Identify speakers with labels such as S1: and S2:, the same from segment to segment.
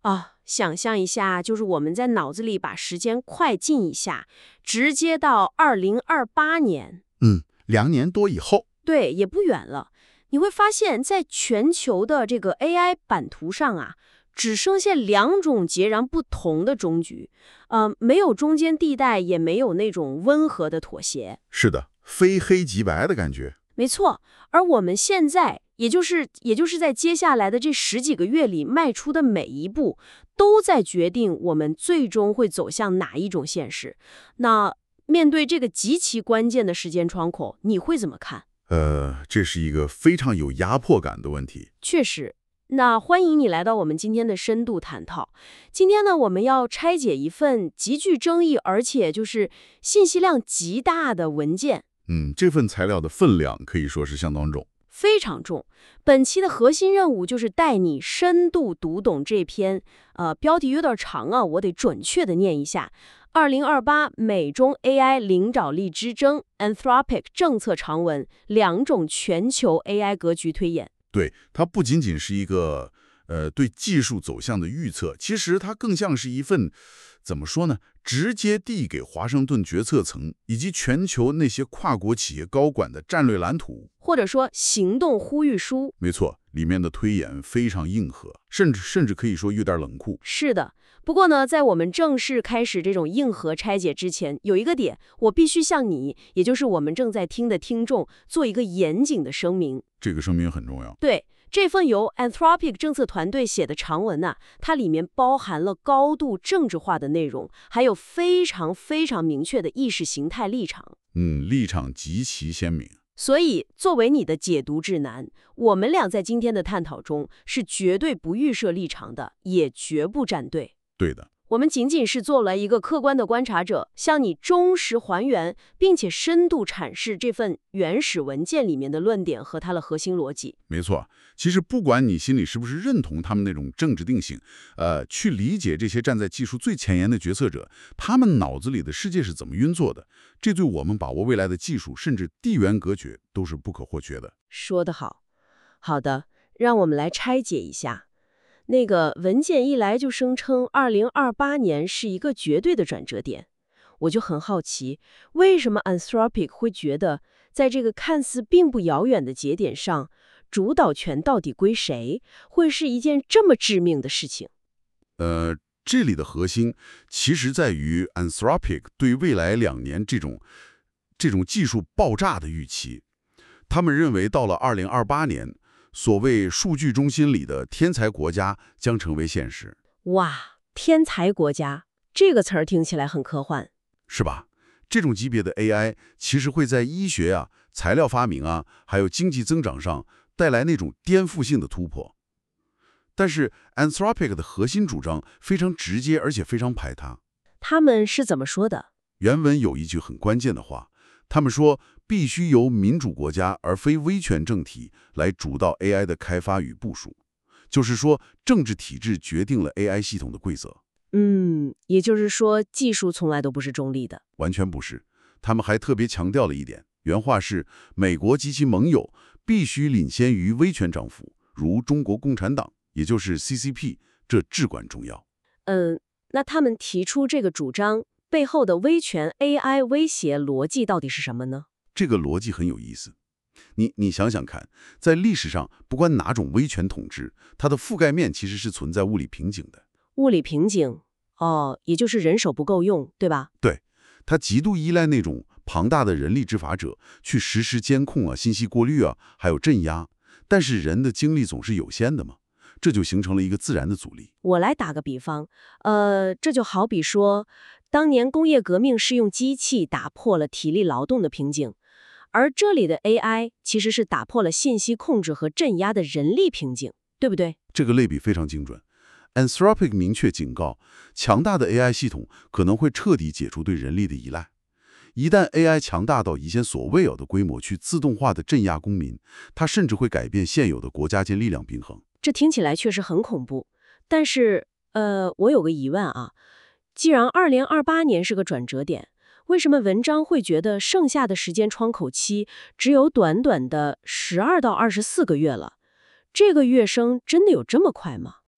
S1: 啊，想象一下，就是我们在脑子里把时间快进一下，直接到2028年，
S2: 2年多以后。
S1: 对，也不远了。你会发现在全球的这个 AI 版图上啊，只剩下两种截然不同的终局，没有中间地带，也没有那种温和的妥协。
S2: 是的，非黑即白的感觉。
S1: 没错，而我们现在，也就是在接下来的这十几个月里迈出的每一步，都在决定我们最终会走向哪一种现实。那面对这个极其关键的时间窗口，你会怎么看？
S2: 这是一个非常有压迫感的问题。
S1: 确实，那欢迎你来到我们今天的深度探讨。今天呢，我们要拆解一份极具争议，而且就是信息量极大的文件。
S2: 这份材料的分量可以说是相当重。
S1: 非常重。本期的核心任务就是带你深度读懂这篇，标题有点长啊，我得准确的念一下：2028美中 AI 领导力之争 Anthropic 政策长文，两种全球 AI 格局推演。
S2: 对，它不仅仅是一个对技术走向的预测，其实它更像是一份怎么说呢？直接递给华盛顿决策层以及全球那些跨国企业高管的战略蓝图，
S1: 或者说行动呼吁书。
S2: 没错，里面的推演非常硬核，甚至可以说有点冷酷。
S1: 是的，不过呢，在我们正式开始这种硬核拆解之前，有一个点，我必须向你，也就是我们正在听的听众，做一个严谨的声明。
S2: 这个声明很重要。
S1: 对，这份由 Anthropic 政策团队写的长文呐，它里面包含了高度政治化的内容，还有非常非常明确的意识形态立场。
S2: 立场极其鲜明。
S1: 所以，作为你的解读智囊，我们俩在今天的探讨中是绝对不预设立场的，也绝不站队。
S2: 对的。
S1: 我们仅仅是做了一个客观的观察者，向你忠实还原，并且深度阐释这份原始文件里面的论点和它的核心逻辑。
S2: 没错，其实不管你心里是不是认同他们那种政治定性，去理解这些站在技术最前沿的决策者，他们脑子里的世界是怎么运作的，这对我们把握未来的技术，甚至地缘格局都是不可或缺的。
S1: 说得好。好的，让我们来拆解一下。那个文件一来就声称2028年是一个绝对的转折点，我就很好奇，为什么 Anthropic 会觉得在这个看似并不遥远的节点上，主导权到底归谁，会是一件这么致命的事情？
S2: 这里的核心其实在于 Anthropic 对未来2年这种技术爆炸的预期。他们认为到了2028年，所谓数据中心里的天才国家将成为现实。
S1: 哇，天才国家，这个词儿听起来很科幻。
S2: 是吧？这种级别的 AI 其实会在医学啊、材料发明啊，还有经济增长上带来那种颠覆性的突破。但是 Anthropic 的核心主张非常直接，而且非常排他。
S1: 他们是怎么说的？
S2: 原文有一句很关键的话，他们说必须由民主国家而非威权政体来主导 AI 的开发与部署，就是说政治体制决定了 AI 系统的规则。
S1: 也就是说技术从来都不是中立的。
S2: 完全不是。他们还特别强调了一点，原话是美国及其盟友必须领先于威权政府，如中国共产党，也就是 CCP， 这至关重要。
S1: 那他们提出这个主张背后的威权 AI 威胁逻辑到底是什么呢？
S2: 这个逻辑很有意思。你想想看，在历史上，不管哪种威权统治，它的覆盖面其实是存在物理瓶颈的。
S1: 物理瓶颈，也就是人手不够用，对吧？
S2: 对，它极度依赖那种庞大的人力执法者去实施监控啊、信息过滤啊，还有镇压。但是人的精力总是有限的嘛，这就形成了一个自然的阻力。
S1: 我来打个比方，这就好比说，当年工业革命是用机器打破了体力劳动的瓶颈，而这里的 AI 其实是打破了信息控制和镇压的人力瓶颈，对不对？
S2: 这个类比非常精准。Anthropic 明确警告，强大的 AI 系统可能会彻底解除对人力的依赖。一旦 AI 强大到以前所未有的规模去自动化的镇压公民，它甚至会改变现有的国家间力量平衡。
S1: 这听起来确实很恐怖。但是，我有个疑问啊，既然2028年是个转折点，为什么文章会觉得剩下的时间窗口期只有短短的12到24个月了？这个跃升真的有这么快吗？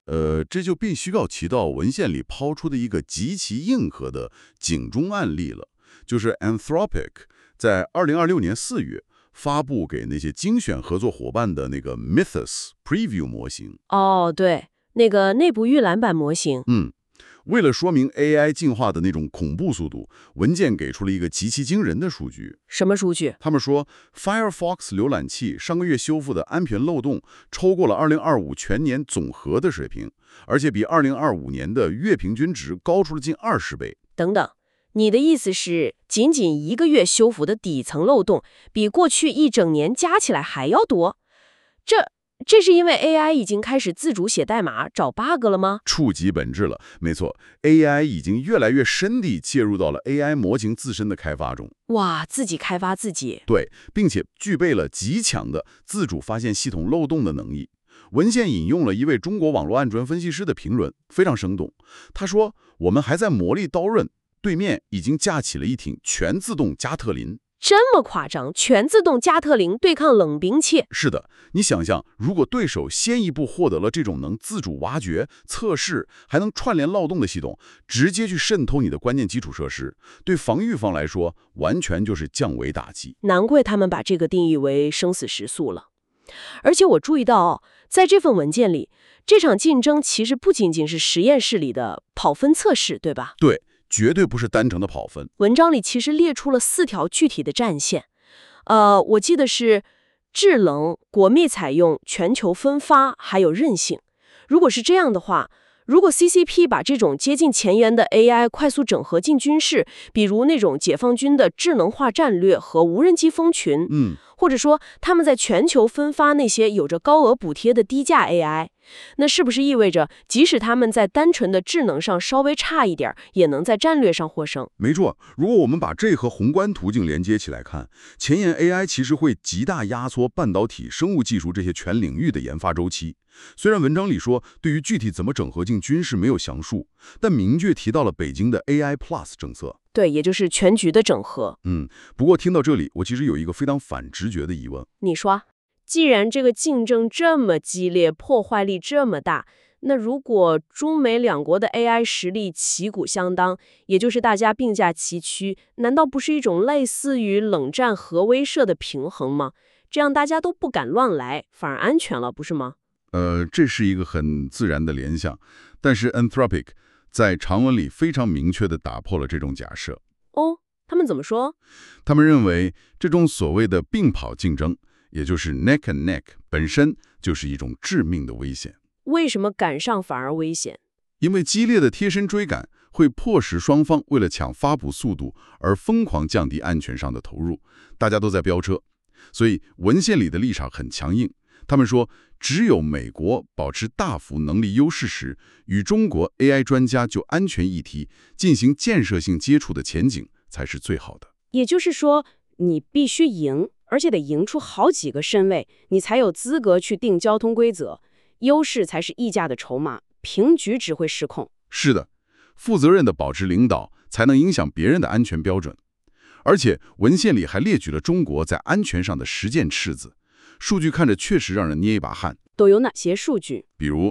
S2: 这就必须要提到文献里抛出的一个极其硬核的警钟案例了，就是 Anthropic 在2026年4月发布给那些精选合作伙伴的那个 Mythos Preview 模型。
S1: 哦，对，那个内部预览版模型。
S2: 为了说明 AI 进化的那种恐怖速度，文件给出了一个极其惊人的数据。
S1: 什么数据？
S2: 他们说 Firefox 浏览器上个月修复的安全漏洞超过了2025全年总和的水平，而且比2025年的月平均值高出了近20倍。
S1: 等等，你的意思是，仅仅一个月修复的底层漏洞，比过去一整年加起来还要多？这是因为 AI 已经开始自主写代码找 bug 了吗？
S2: 触及本质了，没错 ，AI 已经越来越深地介入到了 AI 模型自身的开发中。
S1: 哇，自己开发自己。
S2: 对，并且具备了极强的自主发现系统漏洞的能力。文献引用了一位中国网络安全分析师的评论，非常生动。他说：“我们还在磨砺刀刃，对面已经架起了一挺全自动加特林。”
S1: 这么夸张？全自动加特林对抗冷兵器？
S2: 是的，你想象，如果对手先一步获得了这种能自主挖掘、测试，还能串联漏洞的系统，直接去渗透你的关键基础设施，对防御方来说，完全就是降维打击。
S1: 难怪他们把这个定义为生死时速了。而且我注意到，在这份文件里，这场竞争其实不仅仅是实验室里的跑分测试，对吧？
S2: 对，绝对不是单纯的跑分。
S1: 文章里其实列出了4条具体的战线。我记得是制冷、国密采用、全球分发，还有韧性。如果是这样的话，如果 CCP 把这种接近前沿的 AI 快速整合进军事，比如那种解放军的智能化战略和无人机蜂群，或者说他们在全球分发那些有着高额补贴的低价 AI，那是不是意味着即使他们在单纯的智能上稍微差一点，也能在战略上获胜？
S2: 没错，如果我们把这和宏观途径连接起来看，前沿 AI 其实会极大压缩半导体、生物技术这些全领域的研发周期。虽然文章里说对于具体怎么整合进军事没有详述，但明确提到了北京的 AI Plus 政策。
S1: 对，也就是全局的整合。
S2: 不过听到这里，我其实有一个非常反直觉的疑问。
S1: 你说，既然这个竞争这么激烈，破坏力这么大，那如果中美两国的 AI 实力旗鼓相当，也就是大家并驾齐驱，难道不是一种类似于冷战核威慑的平衡吗？这样大家都不敢乱来，反而安全了，不是吗？
S2: 这是一个很自然的联想，但是 Anthropic 在长文里非常明确地打破了这种假设。
S1: 哦，他们怎么说？
S2: 他们认为这种所谓的并跑竞争，也就是 neck and neck 本身就是一种致命的危险。
S1: 为什么赶上反而危险？
S2: 因为激烈的贴身追赶会迫使双方为了抢发布速度而疯狂降低安全上的投入，大家都在飙车。所以文献里的立场很强硬，他们说只有美国保持大幅能力优势时，与中国 AI 专家就安全议题进行建设性接触的前景才是最好的。
S1: 也就是说，你必须赢，而且得赢出好几个身位，你才有资格去定交通规则。优势才是议价的筹码，平局只会失控。
S2: 是的，负责任的保持领导，才能影响别人的安全标准。而且文献里还列举了中国在安全上的实践赤字，数据看着确实让人捏一把汗。
S1: 都有哪些数据？
S2: 比如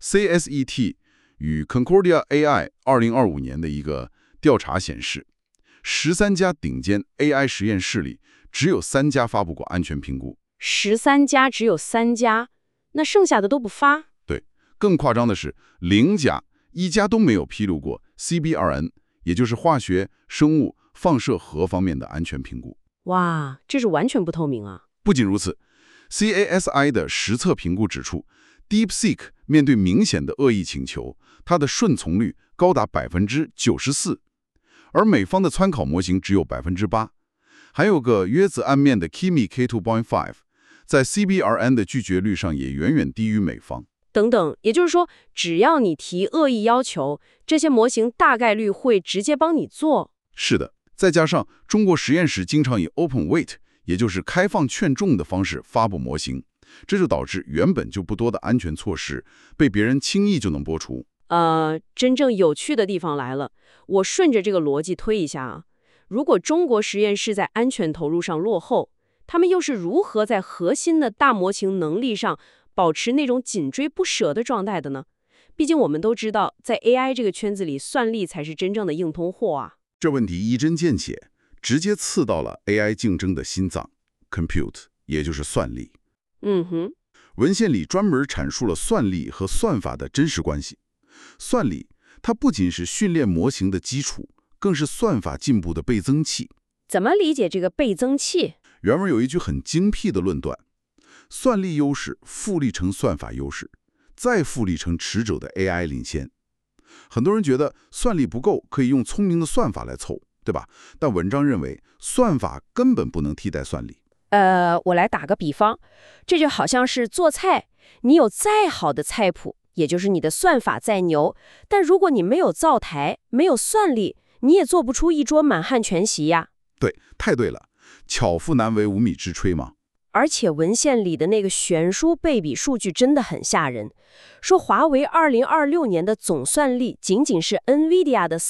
S2: CSET 与 Concordia AI 2025年的一个调查显示，13家顶尖 AI 实验室里，只有3家发布过安全评估。
S1: 13家只有3家，那剩下的都不发？
S2: 对，更夸张的是0家，1家都没有披露过 CBRN， 也就是化学、生物、放射核方面的安全评估。
S1: 哇，这是完全不透明啊！
S2: 不仅如此 ，CASI 的实测评估指出 ，DeepSeek 面对明显的恶意请求，它的顺从率高达94%，而美方的参考模型只有8%。还有个约子暗面的 Kimi K2.5， 在 CBRN 的拒绝率上也远远低于美方。
S1: 等等，也就是说，只要你提恶意要求，这些模型大概率会直接帮你做。
S2: 是的，再加上中国实验室经常以 open weight， 也就是开放劝重的方式发布模型，这就导致原本就不多的安全措施被别人轻易就能剥除。
S1: 真正有趣的地方来了，我顺着这个逻辑推一下啊。如果中国实验室在安全投入上落后，他们又是如何在核心的大模型能力上保持那种紧追不舍的状态的呢？ 毕竟我们都知道，在 AI 这个圈子里，算力才是真正的硬通货啊。
S2: 这问题一针见血，直接刺到了 AI 竞争的心脏 compute， 也就是算力。
S1: 嗯哼，
S2: 文献里专门阐述了算力和算法的真实关系。算力它不仅是训练模型的基础，更是算法进步的倍增器。
S1: 怎么理解这个倍增器？
S2: 原文有一句很精辟的论断：算力优势复利成算法优势，再复利成持久的 AI 领先。很多人觉得算力不够，可以用聪明的算法来凑，对吧？但文章认为，算法根本不能替代算力。
S1: 我来打个比方，这就好像是做菜，你有再好的菜谱，也就是你的算法再牛，但如果你没有灶台，没有算力，你也做不出一桌满汉全席呀。
S2: 对，太对了，巧妇难为无米之炊嘛。
S1: 而且文献里的那个悬殊倍比数据真的很吓人，说华为2026年的总算力仅仅是 NVIDIA 的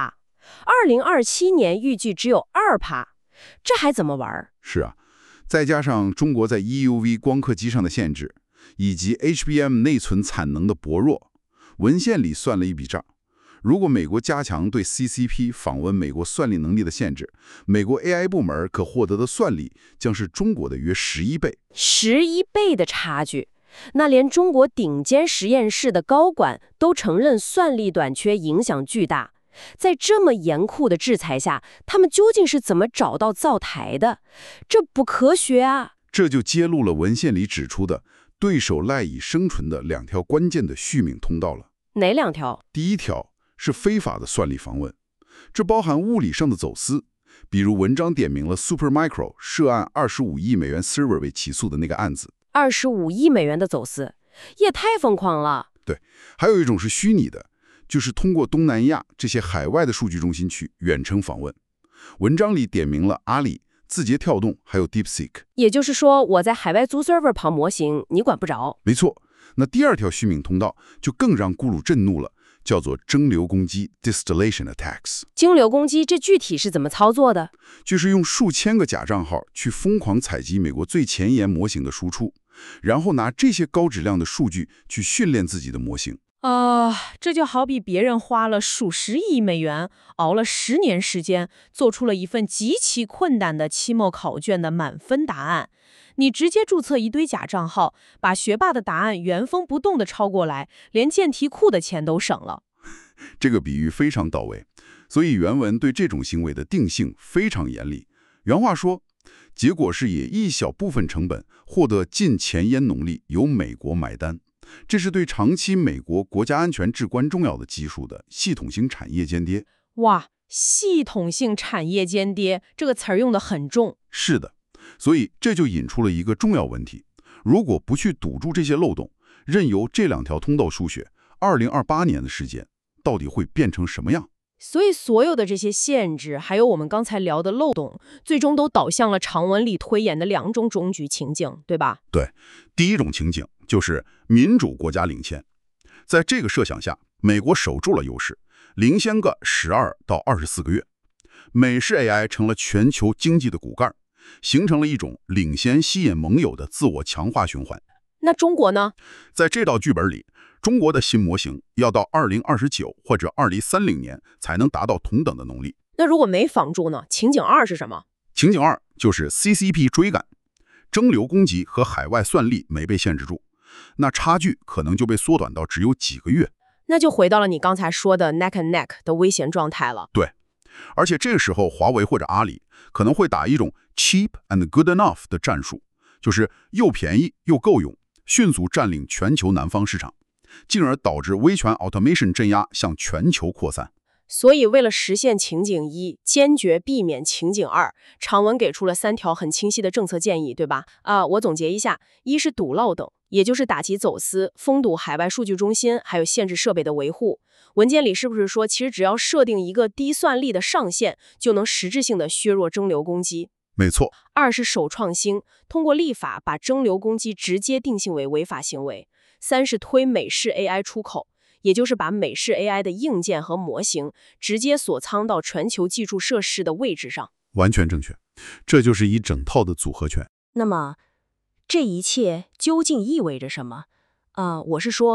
S1: 4%，2027年预计只有2%，这还怎么玩？
S2: 是啊，再加上中国在 EUV 光刻机上的限制，以及 HBM 内存产能的薄弱，文献里算了一笔账。如果美国加强对 CCP 访问美国算力能力的限制，美国 AI 部门可获得的算力将是中国的约11倍。
S1: 11倍的差距，那连中国顶尖实验室的高管都承认算力短缺影响巨大。在这么严酷的制裁下，他们究竟是怎么找到灶台的？这不科学啊！
S2: 这就揭露了文献里指出的对手赖以生存的2条关键的续命通道了。
S1: 哪2条？
S2: 第一条是非法的算力访问，这包含物理上的走私，比如文章点名了 Supermicro 涉案25亿美元 server 被起诉的那个案子。
S1: 25亿美元的走私，也太疯狂了。
S2: 对，还有一种是虚拟的，就是通过东南亚这些海外的数据中心去远程访问。文章里点名了阿里、字节跳动还有 DeepSeek。
S1: 也就是说，我在海外租 server 跑模型，你管不着。
S2: 没错，那第2条续命通道就更让咕噜震怒了，叫做蒸馏攻击 distillation attacks。
S1: 蒸馏攻击这具体是怎么操作的？
S2: 就是用数千个假账号去疯狂采集美国最前沿模型的输出，然后拿这些高质量的数据去训练自己的模型。
S3: 这就好比别人花了数十亿美元，熬了10年时间，做出了一份极其困难的期末考卷的满分答案。你直接注册一堆假账号，把学霸的答案原封不动地抄过来，连建题库的钱都省了。
S2: 这个比喻非常到位，所以原文对这种行为的定性非常严厉。原话说，结果是以一小部分成本获得近前沿能力，由美国买单。这是对长期美国国家安全至关重要的技术的系统性产业间谍。
S3: 哇，系统性产业间谍这个词儿用得很重。
S2: 是的，所以这就引出了一个重要问题：如果不去堵住这些漏洞，任由这2条通道输血，2028年的时间到底会变成什么样？
S3: 所以所有的这些限制，还有我们刚才聊的漏洞，最终都导向了长文里推演的2种终局情境，对吧？
S2: 对，第一种情景就是民主国家领先。在这个设想下，美国守住了优势，领先个12到24个月，美式 AI 成了全球经济的骨干，形成了一种领先吸引盟友的自我强化循环。
S3: 那中国呢？
S2: 在这道剧本里，中国的新模型要到2029或者2030年才能达到同等的能力。
S3: 那如果没防住呢？情景2是什么？
S2: 情景2就是 CCP 追赶，蒸馏攻击和海外算力没被限制住，那差距可能就被缩短到只有几个月。
S3: 那就回到了你刚才说的 neck and neck 的危险状态了。
S2: 对，而且这个时候华为或者阿里可能会打一种 cheap and good enough 的战术，就是又便宜又够用，迅速占领全球南方市场，进而导致威权 automation 镇压向全球扩散。
S3: 所以为了实现情景1，坚决避免情景2，长文给出了3条很清晰的政策建议，对吧？我总结一下：一是堵漏洞，也就是打击走私、封堵海外数据中心，还有限制设备的维护。文件里是不是说，其实只要设定一个低算力的上限，就能实质性的削弱蒸馏攻击？
S2: 没错。
S3: 2是首创新，通过立法把蒸馏攻击直接定性为违法行为。3是推美式 AI 出口，也就是把美式 AI 的硬件和模型直接锁仓到全球基础设施的位置上。
S2: 完全正确，这就是一整套的组合拳。
S1: 那么，这一切究竟意味着什么？我是说，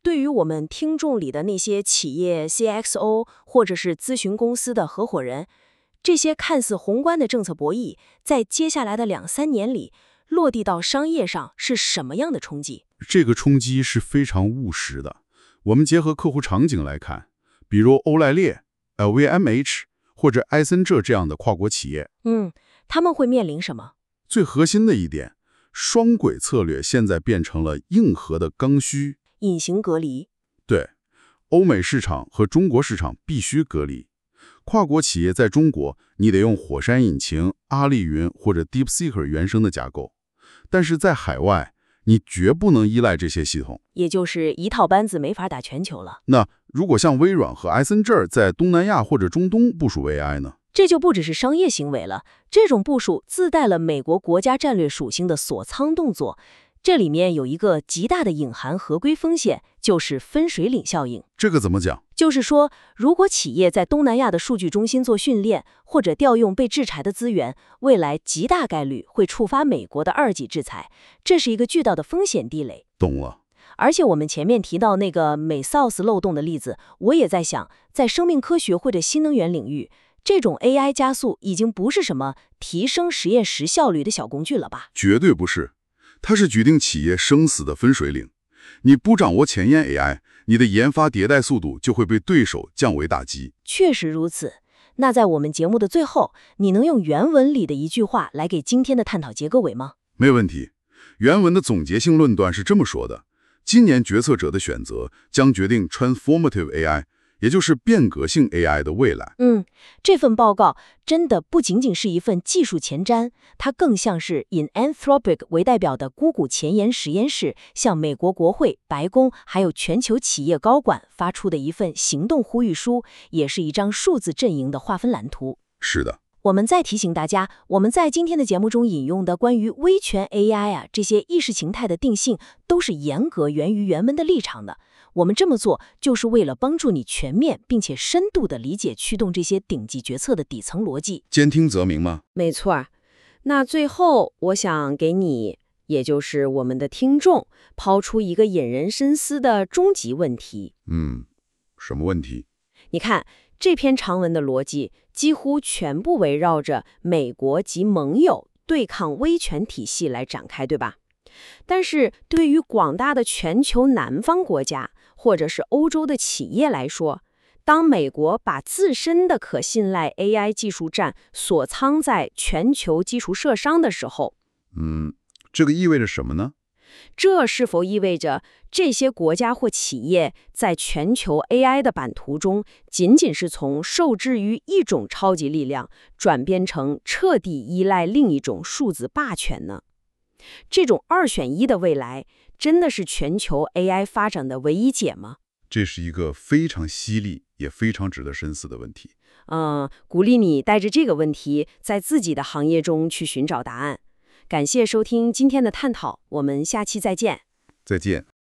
S3: 对于我们听众里的那些企业 CXO 或者是咨询公司的合伙人，这些看似宏观的政策博弈，在接下来的2、3年里，落地到商业上是什么样的冲击？
S2: 这个冲击是非常务实的。我们结合客户场景来看，比如欧莱烈、LVMH 或者埃森哲这样的跨国企业，
S3: 他们会面临什么？
S2: 最核心的一点，双轨策略现在变成了硬核的刚需。
S3: 隐形隔离。
S2: 对，欧美市场和中国市场必须隔离。跨国企业在中国，你得用火山引擎、阿里云或者 DeepSeek 原生的架构，但是在海外，你绝不能依赖这些系统。
S3: 也就是一套班子没法打全球了。
S2: 那如果像微软和埃森哲在东南亚或者中东部署 AI 呢？
S3: 这就不只是商业行为了，这种部署自带了美国国家战略属性的锁仓动作。这里面有一个极大的隐含合规风险，就是分水岭效应。
S2: 这个怎么讲？
S3: 就是说，如果企业在东南亚的数据中心做训练，或者调用被制裁的资源，未来极大概率会触发美国的2级制裁，这是一个巨大的风险地雷。
S2: 懂了。
S3: 而且我们前面提到那个美 South 漏洞的例子，我也在想，在生命科学或者新能源领域，这种 AI 加速已经不是什么提升实验室效率的小工具了吧？
S2: 绝对不是，它是决定企业生死的分水岭。你不掌握前沿 AI， 你的研发迭代速度就会被对手降维打击。
S3: 确实如此。那在我们节目的最后，你能用原文里的一句话来给今天的探讨结个尾吗？
S2: 没问题。原文的总结性论断是这么说的：今年决策者的选择将决定 transformative AI， 也就是变革性 AI 的未来。
S3: 这份报告真的不仅仅是一份技术前瞻，它更像是以 Anthropic 为代表的硅谷前沿实验室向美国国会、白宫还有全球企业高管发出的一份行动呼吁书，也是一张数字阵营的划分蓝图。
S2: 是的。
S3: 我们再提醒大家，我们在今天的节目中引用的关于威权 AI 这些意识形态的定性，都是严格源于原文的立场的。我们这么做，就是为了帮助你全面并且深度地理解驱动这些顶级决策的底层逻辑。
S2: 兼听则明吗？
S1: 没错。那最后，我想给你，也就是我们的听众，抛出一个引人深思的终极问题。
S2: 什么问题？
S1: 你看，这篇长文的逻辑几乎全部围绕着美国及盟友对抗威权体系来展开，对吧？但是对于广大的全球南方国家或者是欧洲的企业来说，当美国把自身的可信赖 AI 技术栈锁仓在全球基础设商的时候，
S2: 这个意味着什么呢？
S1: 这是否意味着这些国家或企业在全球 AI 的版图中，仅仅是从受制于一种超级力量，转变成彻底依赖另一种数字霸权呢？这种2选1的未来，真的是全球 AI 发展的唯一解吗？
S2: 这是一个非常犀利也非常值得深思的问题。
S1: 鼓励你带着这个问题，在自己的行业中去寻找答案。感谢收听今天的探讨，我们下期再见。
S2: 再见。